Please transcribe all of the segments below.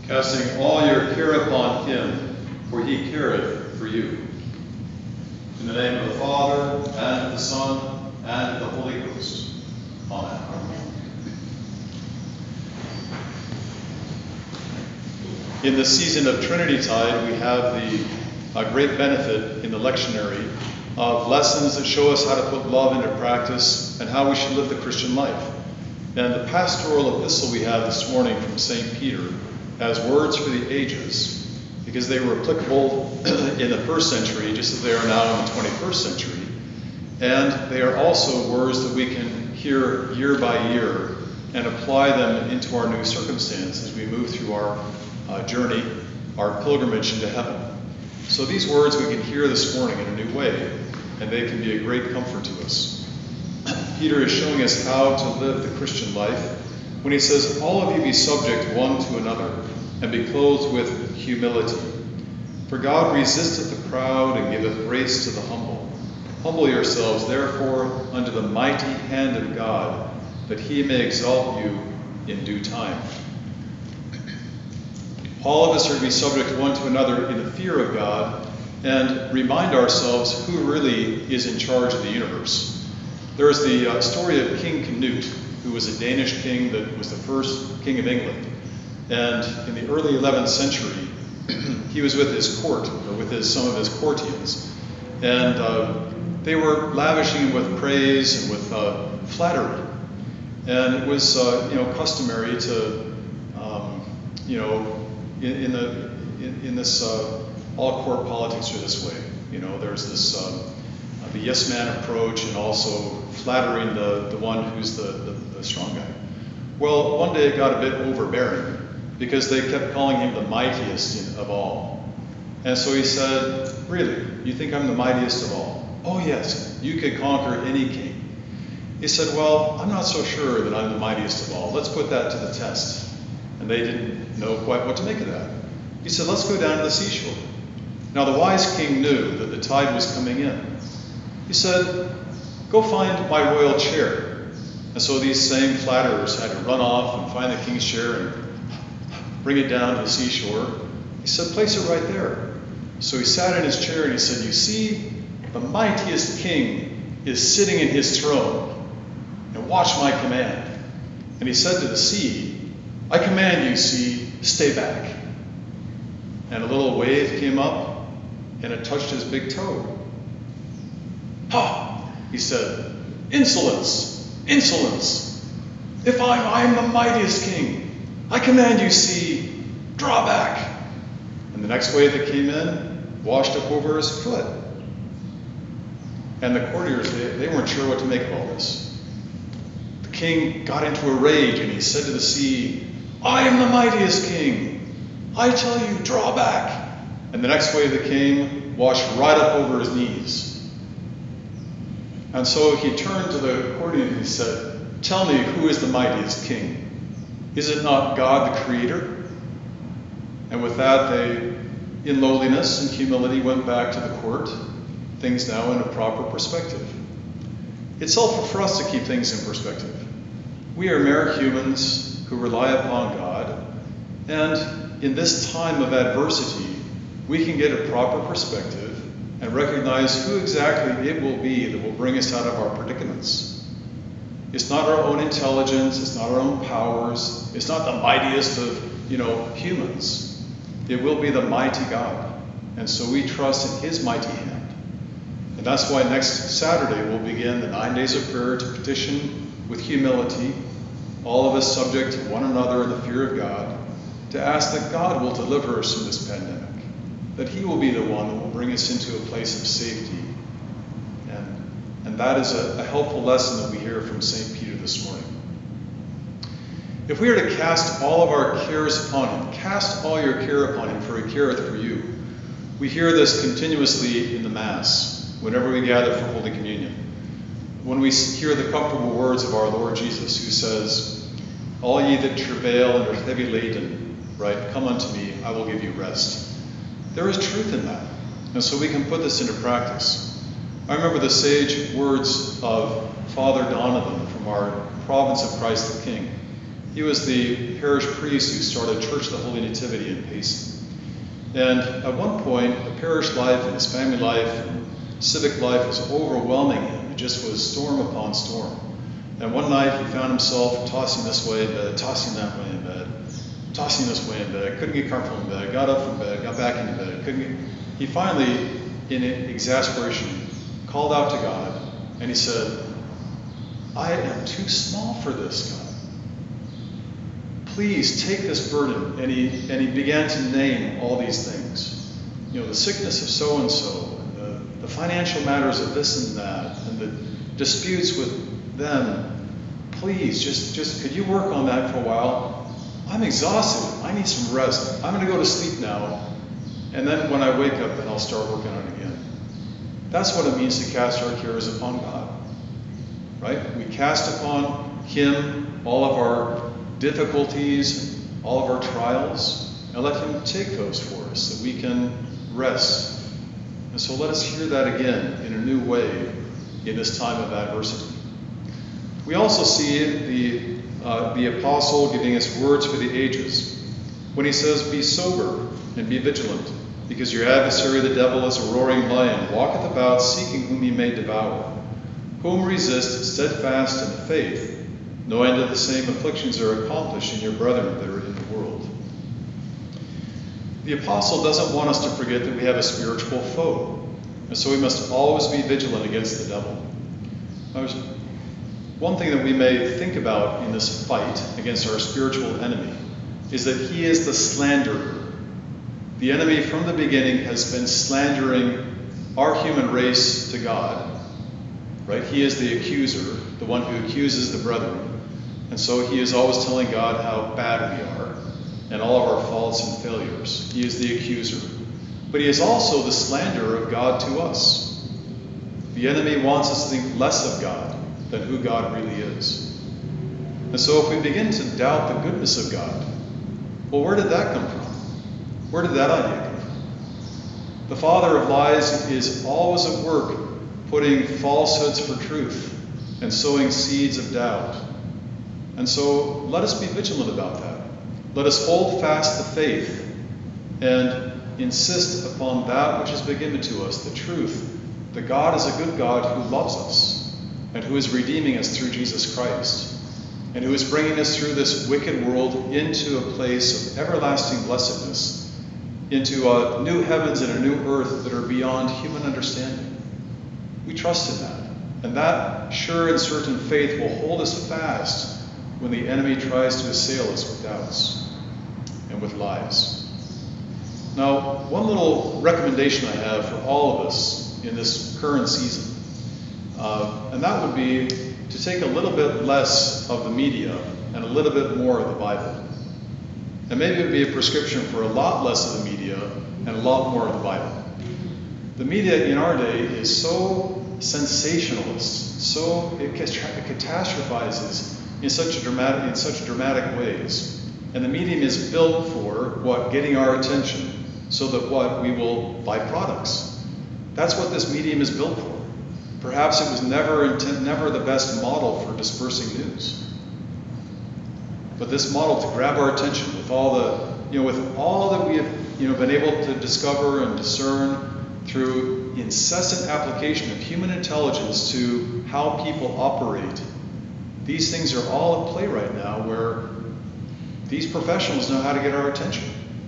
casting all your care upon him, for he careth for you. In the name of the Father, and of the Son, and of the Holy Ghost. Amen. In the season of Trinity-tide, we have the great benefit in the lectionary of lessons that show us how to put love into practice and how we should live the Christian life. And the pastoral epistle we have this morning from St. Peter has words for the ages, because they were applicable in the first century just as they are now in the 21st century. And they are also words that we can hear year by year and apply them into our new circumstance as we move through our journey, our pilgrimage into heaven. So these words we can hear this morning in a new way, and they can be a great comfort to us. Peter is showing us how to live the Christian life when he says, all of you be subject one to another, and be clothed with humility. For God resisteth the proud, and giveth grace to the humble. Humble yourselves, therefore, under the mighty hand of God, that he may exalt you in due time. All of us are to be subject one to another in the fear of God, and remind ourselves who really is in charge of the universe. There is the story of King Canute, who was a Danish king that was the first king of England. And in the early 11th century, he was with his court, or with some of his courtiers. And they were lavishing him with praise and with flattery. And it was customary to, in this, all court politics are this way. There's this, the yes man approach, and also flattering the one who's the strong guy. Well, one day it got a bit overbearing, because they kept calling him the mightiest of all. And so he said, really, you think I'm the mightiest of all? Oh yes, you could conquer any king. He said, well, I'm not so sure that I'm the mightiest of all. Let's put that to the test. And they didn't know quite what to make of that. He said, let's go down to the seashore. Now the wise king knew that the tide was coming in. He said, go find my royal chair. And so these same flatterers had to run off and find the king's chair and bring it down to the seashore. He said, place it right there. So he sat in his chair and he said, you see, the mightiest king is sitting in his throne. And watch my command. And he said to the sea, I command you, sea, stay back. And a little wave came up and it touched his big toe. Ha! He said, insolence, insolence. If I'm the mightiest king, I command you, sea, draw back. And the next wave that came in washed up over his foot. And the courtiers, they weren't sure what to make of all this. The king got into a rage and he said to the sea, I am the mightiest king. I tell you, draw back. And the next wave that came washed right up over his knees. And so he turned to the courtier and he said, tell me, who is the mightiest king? Is it not God the Creator? And with that, they, in lowliness and humility, went back to the court, things now in a proper perspective. It's helpful for us to keep things in perspective. We are mere humans who rely upon God, and in this time of adversity, we can get a proper perspective and recognize who exactly it will be that will bring us out of our predicaments. It's not our own intelligence, it's not our own powers, it's not the mightiest of, humans. It will be the mighty God. And so we trust in his mighty hand. And that's why next Saturday we'll begin the 9 days of prayer to petition with humility, all of us subject to one another in the fear of God, to ask that God will deliver us from this pandemic, that he will be the one that will bring us into a place of safety. And that is a helpful lesson that we hear from St. Peter this morning. If we are to cast all of our cares upon him, cast all your care upon him, for he careth for you. We hear this continuously in the Mass, whenever we gather for Holy Communion. When we hear the comfortable words of our Lord Jesus, who says, all ye that travail and are heavy laden, right, come unto me, I will give you rest. There is truth in that. And so we can put this into practice. I remember the sage words of Father Donovan from our province of Christ the King. He was the parish priest who started Church of the Holy Nativity in Payson. And at one point, the parish life and his family life and civic life was overwhelming him. It just was storm upon storm. And one night he found himself tossing this way in bed, tossing that way in bed, tossing this way in bed, couldn't get comfortable in bed, got up from bed, got back into bed, He finally, in exasperation, called out to God, and he said, I am too small for this, God. Please take this burden. And he began to name all these things. You know, the sickness of so-and-so, and the financial matters of this and that, and the disputes with them. Please, just could you work on that for a while? I'm exhausted. I need some rest. I'm going to go to sleep now. And then when I wake up, then I'll start working on it again. That's what it means to cast our cares upon God. Right? We cast upon Him all of our difficulties, all of our trials, and let Him take those for us so that we can rest. And so let us hear that again in a new way in this time of adversity. We also see the apostle giving us words for the ages when he says, be sober and be vigilant, because your adversary the devil is a roaring lion, walketh about seeking whom he may devour. Whom resist steadfast in the faith, knowing that the same afflictions are accomplished in your brethren that are in the world. The apostle doesn't want us to forget that we have a spiritual foe, and so we must always be vigilant against the devil. One thing that we may think about in this fight against our spiritual enemy is that he is the slanderer. The enemy from the beginning has been slandering our human race to God. Right? He is the accuser, the one who accuses the brethren. And so he is always telling God how bad we are and all of our faults and failures. He is the accuser. But he is also the slanderer of God to us. The enemy wants us to think less of God than who God really is. And so if we begin to doubt the goodness of God, well, where did that come from? Where did that idea come from? The father of lies is always at work putting falsehoods for truth and sowing seeds of doubt. And so let us be vigilant about that. Let us hold fast the faith and insist upon that which has been given to us, the truth, that God is a good God who loves us and who is redeeming us through Jesus Christ and who is bringing us through this wicked world into a place of everlasting blessedness, into new heavens and a new earth that are beyond human understanding. We trust in that. And that sure and certain faith will hold us fast when the enemy tries to assail us with doubts and with lies. Now, one little recommendation I have for all of us in this current season, and that would be to take a little bit less of the media and a little bit more of the Bible. And maybe it would be a prescription for a lot less of the media and a lot more of the Bible. The media in our day is so sensationalist, so it catastrophizes in such dramatic ways. And the medium is built for what? Getting our attention so that what? We will buy products. That's what this medium is built for. Perhaps it was never the best model for dispersing news. But this model to grab our attention with all that we have been able to discover and discern through incessant application of human intelligence to how people operate. These things are all at play right now where these professionals know how to get our attention.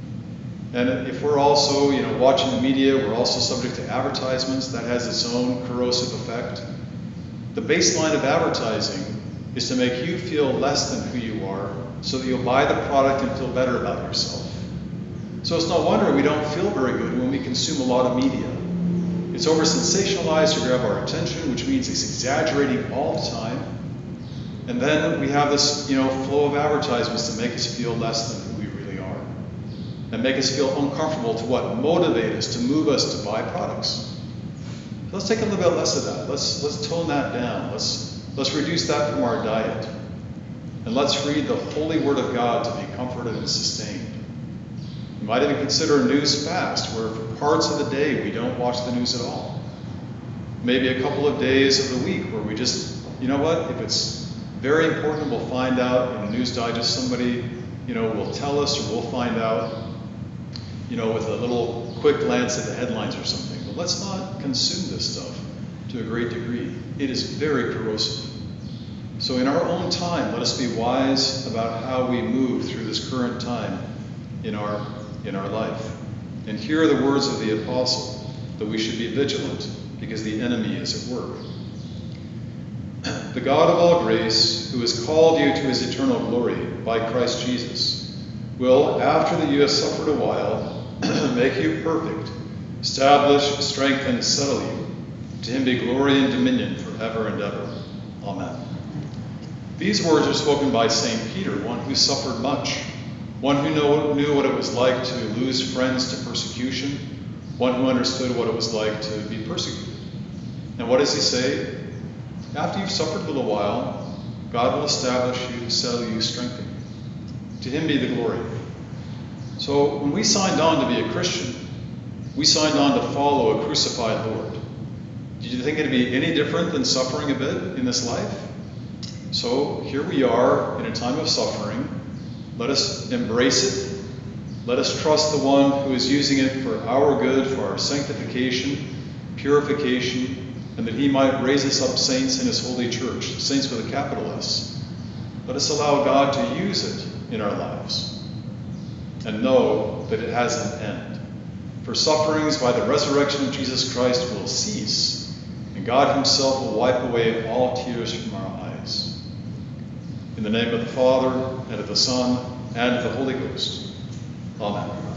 And if we're also, watching the media, we're also subject to advertisements. That has its own corrosive effect. The baseline of advertising is to make you feel less than who you are so that you'll buy the product and feel better about yourself. So it's no wonder we don't feel very good when we consume a lot of media. It's over-sensationalized to grab our attention, which means it's exaggerating all the time. And then we have this, flow of advertisements to make us feel less than who we really are. And make us feel uncomfortable to motivate us, to move us to buy products. Let's take a little bit less of that. Let's tone that down. Let's reduce that from our diet. And let's read the holy word of God to be comforted and sustained. You might even consider a news fast, where for parts of the day we don't watch the news at all. Maybe a couple of days of the week where we just, if it's Very important, we'll find out in a news digest, somebody, will tell us, or we'll find out, with a little quick glance at the headlines or something. But let's not consume this stuff to a great degree. It is very corrosive. So in our own time, let us be wise about how we move through this current time in our life. And here are the words of the apostle, that we should be vigilant because the enemy is at work. The God of all grace, who has called you to his eternal glory by Christ Jesus, will, after that you have suffered a while, make you perfect, establish, strengthen, settle you. To him be glory and dominion forever and ever. Amen. These words are spoken by St. Peter, one who suffered much, one who knew what it was like to lose friends to persecution, one who understood what it was like to be persecuted. And what does he say? After you've suffered a little while, God will establish you, settle you, strengthen you. To him be the glory. So when we signed on to be a Christian, we signed on to follow a crucified Lord. Did you think it'd be any different than suffering a bit in this life? So here we are in a time of suffering. Let us embrace it. Let us trust the one who is using it for our good, for our sanctification, purification, and that he might raise us up saints in his holy church, saints with a capital S. Let us allow God to use it in our lives and know that it has an end. For sufferings by the resurrection of Jesus Christ will cease, and God himself will wipe away all tears from our eyes. In the name of the Father, and of the Son, and of the Holy Ghost. Amen.